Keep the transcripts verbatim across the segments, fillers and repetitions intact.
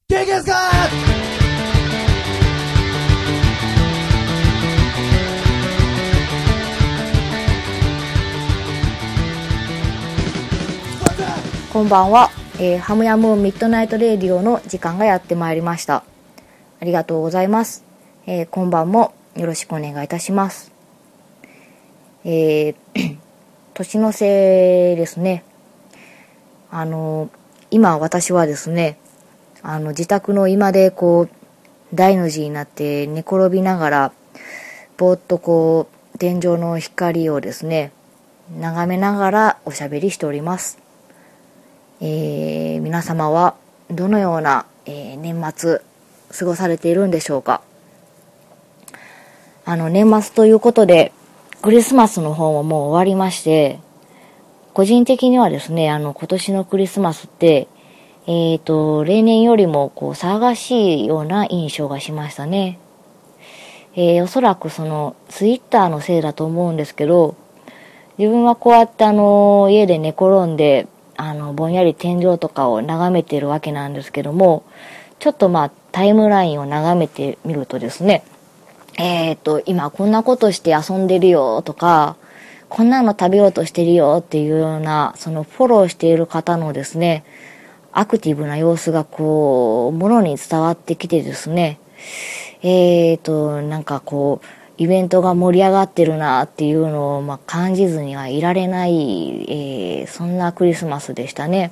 元気ですか？ こんばんは、えー、ハムヤムミッドナイトレディオの時間がやってまいりました。ありがとうございます。えー、今晩もよろしくお願いいたします。えー、年の瀬ですね。あの今私はですね、あの自宅の居間でこう大の字になって寝転びながらぼーっとこう天井の光をですね眺めながらおしゃべりしております。えー、皆様はどのような、えー、年末過ごされているんでしょうか。あの年末ということでクリスマスの方ももう終わりまして、個人的にはですね、あの今年のクリスマスってえーと例年よりもこう騒がしいような印象がしましたね。えー、おそらくそのツイッターのせいだと思うんですけど、自分はこうやってあの家で寝転んであのぼんやり天井とかを眺めているわけなんですけども、ちょっとまあタイムラインを眺めてみるとですね、えーと今こんなことして遊んでるよとか、こんなの食べようとしてるよっていうような、そのフォローしている方のですねアクティブな様子がこうものに伝わってきてですね、えーとなんかこうイベントが盛り上がってるなっていうのを、まあ、感じずにはいられない、えー、そんなクリスマスでしたね。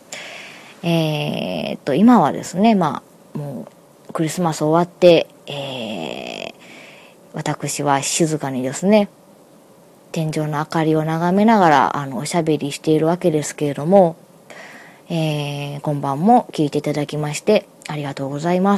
えーと今はですね、まあもうクリスマス終わって、えー、私は静かにですね天井の明かりを眺めながらあのおしゃべりしているわけですけれども、えー、今晩も聞いていただきましてありがとうございます。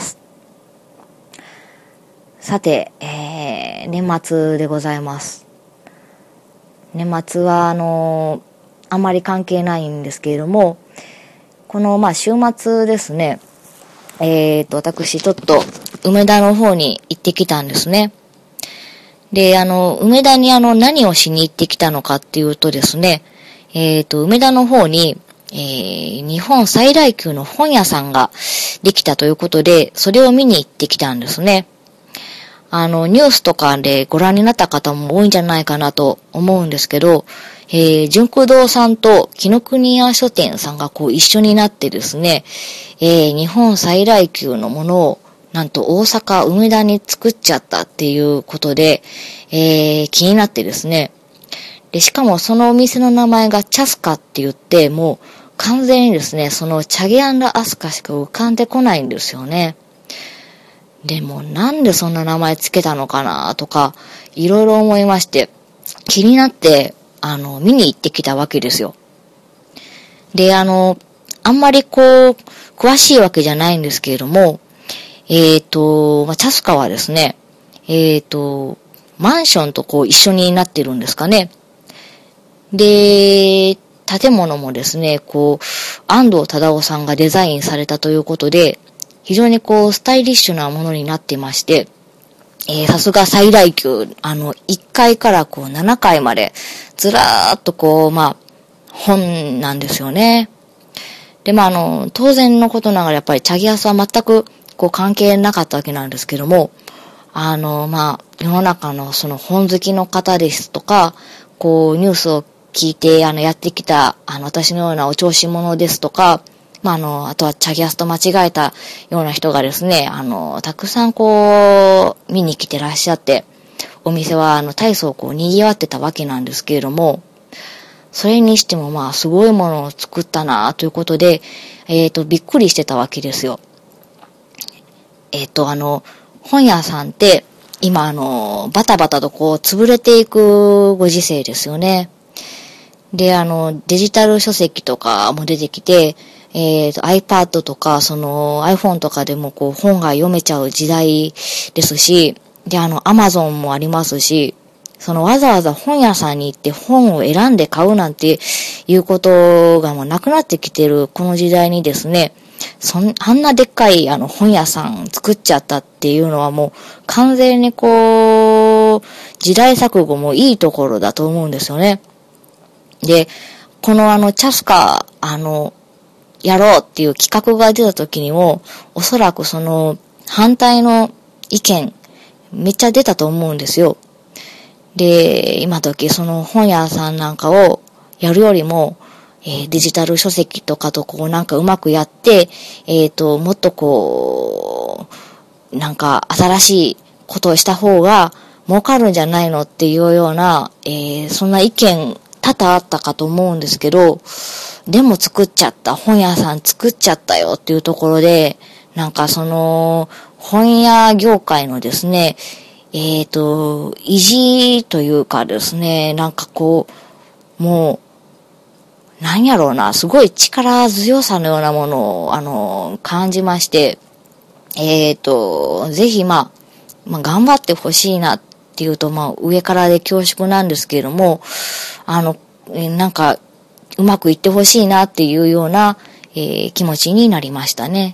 さて、えー、年末でございます。年末はあのー、あまり関係ないんですけれども、このまあ週末ですね、えーと私ちょっと梅田の方に行ってきたんですね。で、あの梅田にあの何をしに行ってきたのかっていうとですね、えーと梅田の方に、えー、日本最大級の本屋さんができたということで、それを見に行ってきたんですね。あの、ニュースとかでご覧になった方も多いんじゃないかなと思うんですけど、えー、純駆堂さんと紀ノ国屋書店さんがこう一緒になってですね、えー、日本最大級のものをなんと大阪梅田に作っちゃったっていうことで、えー、気になってですね。で、しかもそのお店の名前がチャスカって言って、もう完全にですね、そのチャゲ&アスカしか浮かんでこないんですよね。でもなんでそんな名前つけたのかなとかいろいろ思いまして、気になってあの見に行ってきたわけですよ。で、あのあんまりこう詳しいわけじゃないんですけれども、えっと、まあ、チャスカはですね、えっとマンションとこう一緒になってるんですかね。で、建物もですね、こう安藤忠雄さんがデザインされたということで、非常にこうスタイリッシュなものになっていまして、えー、さすが最大級、あのいっかいからこうななかいまでずらーっとこうまあ本なんですよね。で、まああの当然のことながらやっぱりチャギアスは全くこう関係なかったわけなんですけども、あのまあ世の中のその本好きの方ですとか、こうニュースを聞いてあのやってきたあの私のようなお調子者ですとか、まあ、あの、あとはチャギアスと間違えたような人がですね、あの、たくさんこう、見に来てらっしゃって、お店はあの、大層こう、賑わってたわけなんですけれども、それにしてもまあ、すごいものを作ったなということで、えっと、びっくりしてたわけですよ。えっと、あの、本屋さんって、今あの、バタバタとこう、潰れていくご時世ですよね。で、あの、デジタル書籍とかも出てきて、えーと、iPad とか、その iPhone とかでもこう本が読めちゃう時代ですし、で、あの Amazon もありますし、そのわざわざ本屋さんに行って本を選んで買うなんていうことがもうなくなってきてるこの時代にですね、そん、あんなでっかいあの本屋さん作っちゃったっていうのはもう完全にこう、時代錯誤もいいところだと思うんですよね。で、このあのチャスカ、あの、 やろうっていう企画が出た時にも、おそらくその反対の意見、めっちゃ出たと思うんですよ。で、今時その本屋さんなんかをやるよりも、えー、デジタル書籍とかとこうなんかうまくやって、えっと、もっとこう、なんか新しいことをした方が儲かるんじゃないのっていうような、えー、そんな意見多々あったかと思うんですけど、でも作っちゃった、本屋さん作っちゃったよっていうところで、なんかその、本屋業界のですね、えっと、意地というかですね、なんかこう、もう、なんやろうな、すごい力強さのようなものを、あの、感じまして、えっと、ぜひまあ、まあ、頑張ってほしいなっていうと、まあ、上からで恐縮なんですけれども、あの、えなんか、うまくいってほしいなっていうような、えー、気持ちになりましたね。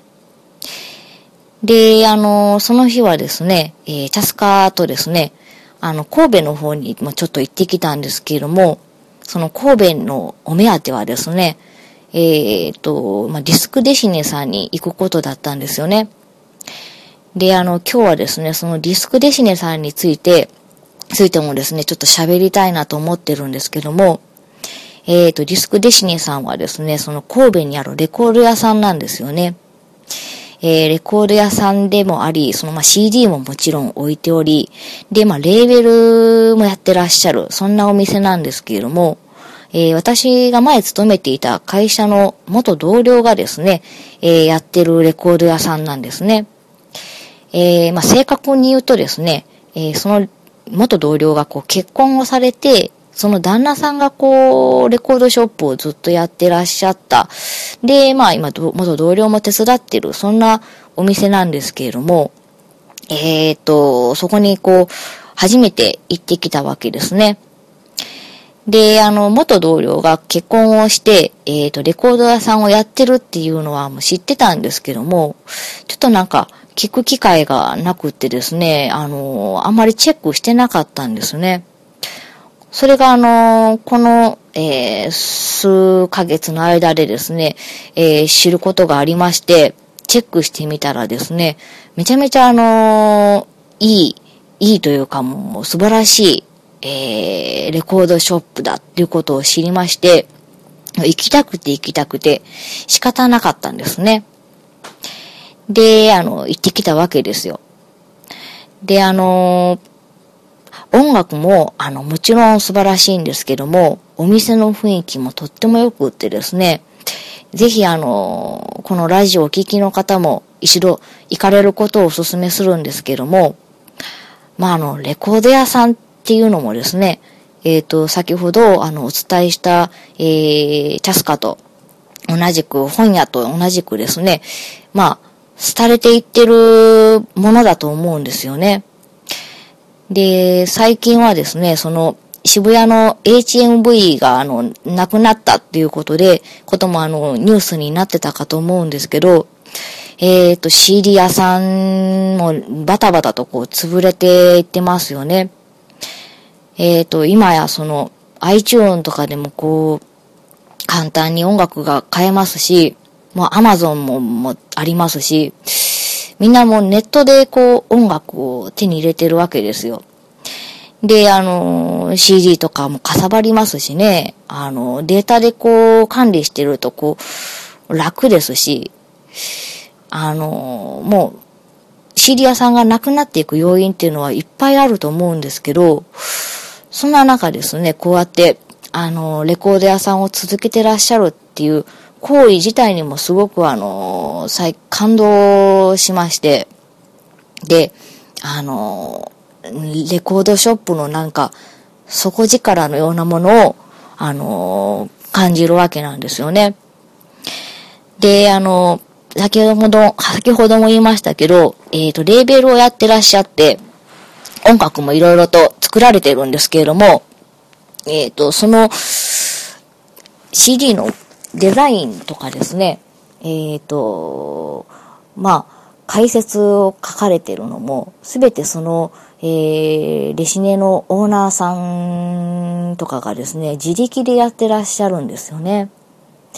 で、あの、その日はですね、えー、チャスカとですね、あの、神戸の方にもちょっと行ってきたんですけれども、その神戸のお目当てはですね、えっと、まあ、ディスクデシネさんに行くことだったんですよね。で、あの、今日はですね、そのディスクデシネさんについて、ついてもですね、ちょっと喋りたいなと思ってるんですけども、えっと、ディスクデシネさんはですね、その神戸にあるレコード屋さんなんですよね。えー、レコード屋さんでもあり、そのまあ シーディー ももちろん置いており、で、まあレーベルもやってらっしゃる、そんなお店なんですけれども、えー、私が前勤めていた会社の元同僚がですね、えー、やってるレコード屋さんなんですね。えー、まあ正確に言うとですね、えー、その元同僚がこう結婚をされて、その旦那さんがこう、レコードショップをずっとやってらっしゃった。で、まあ今、元同僚も手伝ってる、そんなお店なんですけれども、えっと、そこにこう、初めて行ってきたわけですね。で、あの、元同僚が結婚をして、えっと、レコード屋さんをやってるっていうのはもう知ってたんですけども、ちょっとなんか、聞く機会がなくってですね、あの、あんまりチェックしてなかったんですね。それがあの、この、えー、数ヶ月の間でですね、えー、知ることがありまして、チェックしてみたらですね、めちゃめちゃあの、いい、いいというかもう素晴らしい、えー、レコードショップだっていうことを知りまして、行きたくて行きたくて仕方なかったんですね。で、あの、行ってきたわけですよ。で、あの、音楽も、あの、もちろん素晴らしいんですけども、お店の雰囲気もとってもよくってですね、ぜひあの、このラジオをお聞きの方も一度行かれることをお勧めするんですけども、まあ、あの、レコード屋さんっていうのもですね、えっと、先ほど、あの、お伝えした、えー、チャスカと同じく、本屋と同じくですね、まあ、廃れていってるものだと思うんですよね。で、最近はですね、その、渋谷の エイチエムブイ が、あの、なくなったっていうことで、こともあの、ニュースになってたかと思うんですけど、えっと、シーディー 屋さんもバタバタとこう、潰れていってますよね。えっと、今やその、iTunes とかでもこう、簡単に音楽が買えますし、もう Amazon も、もありますし、みんなもうネットでこう音楽を手に入れてるわけですよ。で、あの、シーディー とかもかさばりますしね、あの、データでこう管理してるとこう楽ですし、あの、もう シーディー 屋さんがなくなっていく要因っていうのはいっぱいあると思うんですけど、そんな中ですね、こうやって、あの、レコード屋さんを続けてらっしゃるっていう行為自体にもすごくあの、再感動しまして、で、あの、レコードショップのなんか、底力のようなものを、あの、感じるわけなんですよね。で、あの、先ほど、先ほども言いましたけど、えっと、レーベルをやってらっしゃって、音楽もいろいろと作られてるんですけれども、えっと、その シーディー のデザインとかですね、えっと、まあ、解説を書かれてるのも、すべてその、えー、レシネのオーナーさんとかがですね、自力でやってらっしゃるんですよね。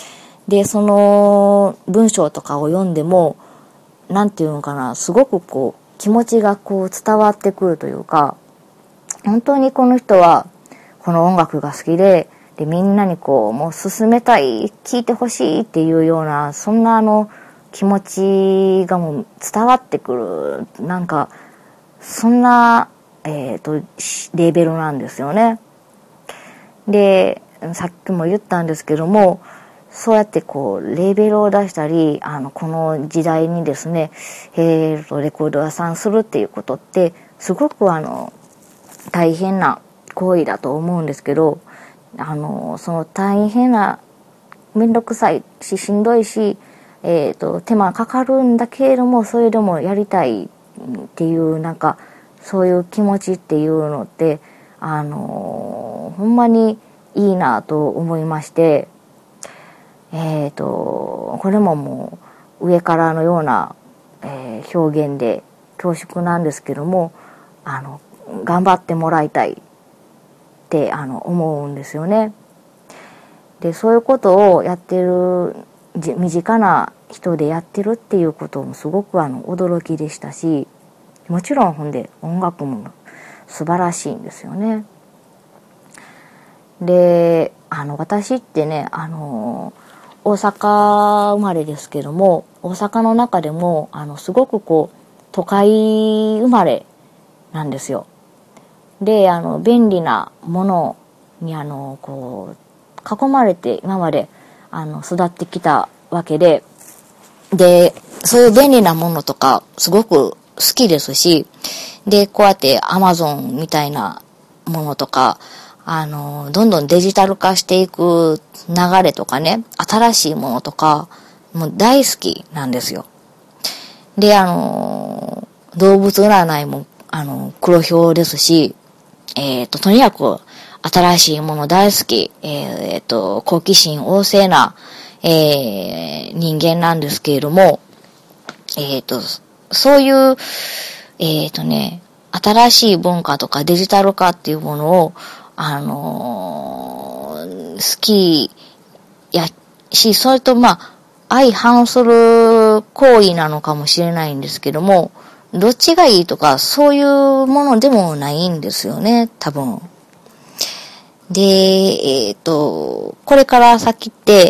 で、その文章とかを読んでも、なんていうのかな、すごくこう、気持ちがこう伝わってくるというか、本当にこの人は、この音楽が好きで、で、みんなにこう、もう進めたい、聴いてほしいっていうような、そんなあの、気持ちがもう伝わってくる、なんか、そんな、えっと、レベルなんですよね。で、さっきも言ったんですけども、そうやってこう、レベルを出したり、あの、この時代にですね、えーと、レコード屋さんするっていうことって、すごくあの、大変な行為だと思うんですけど、あの、その大変な、めんどくさいし、しんどいし、えっと、手間かかるんだけれども、それでもやりたいっていう、なんか、そういう気持ちっていうのって、あの、ほんまにいいなと思いまして、えっと、これももう上からのような、えー、表現で恐縮なんですけども、あの、頑張ってもらいたいってあの思うんですよね。で、そういうことをやってる、身近な人でやってるっていうこともすごくあの驚きでしたし、もちろんほんで音楽も素晴らしいんですよね。で、あの私ってね、あの大阪生まれですけども、大阪の中でもあのすごくこう都会生まれなんですよ。で、あの便利なものにあのこう囲まれて今まであの育ってきたわけで、で、そういう便利なものとかすごく好きですし、で、こうやってアマゾンみたいなものとか、あの、どんどんデジタル化していく流れとかね、新しいものとか、もう大好きなんですよ。で、あの、動物占いも、あの、黒表ですし、えっと、とにかく新しいもの大好き、えっと、好奇心旺盛な、えー、人間なんですけれども、えっと、そういう、えっとね、新しい文化とかデジタル化っていうものを、あのー、好きやし、それとまあ、相反する行為なのかもしれないんですけども、どっちがいいとか、そういうものでもないんですよね、多分。で、えっと、これから先って、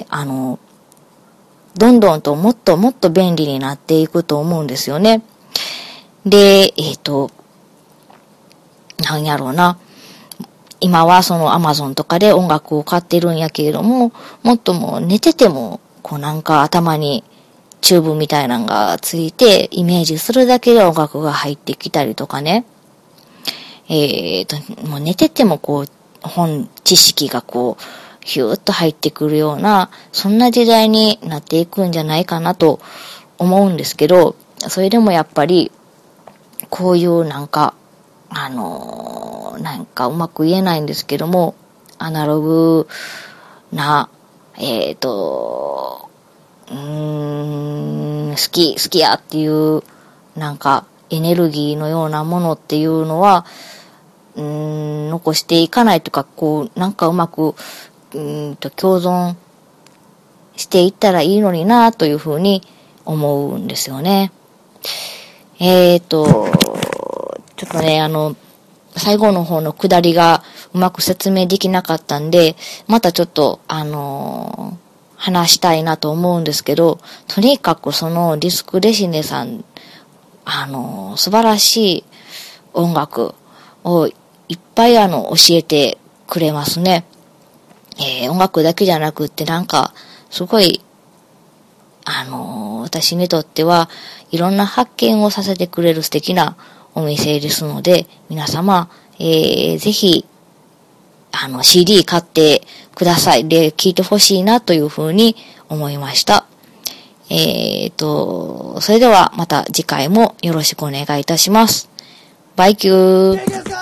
あの、どんどんともっともっと便利になっていくと思うんですよね。で、えっと、なんやろうな。今はその Amazon とかで音楽を買ってるんやけれども、もっともう寝てても、こうなんか頭にチューブみたいなのがついて、イメージするだけで音楽が入ってきたりとかね。えっと、もう寝ててもこう、本、知識がこう、ヒューッと入ってくるような、そんな時代になっていくんじゃないかなと思うんですけど、それでもやっぱり、こういうなんか、あのー、なんかうまく言えないんですけども、アナログな、えっと、うーん、好き、好きやっていう、なんかエネルギーのようなものっていうのは、うーん、残していかないとか、こう、なんかうまく、うーんと共存していったらいいのになというふうに思うんですよね。えっと、ちょっとね、あの、最後の方の下りがうまく説明できなかったんで、またちょっと、あのー、話したいなと思うんですけど、とにかくそのディスクレシネさん、あのー、素晴らしい音楽をいっぱいあの、教えてくれますね。えー、音楽だけじゃなくってなんか、すごい、あのー、私にとってはいろんな発見をさせてくれる素敵なお店ですので、皆様、えー、ぜひ、あの、シーディー 買ってください。で、聴いてほしいなというふうに思いました。えーと、それではまた次回もよろしくお願いいたします。バイキュー。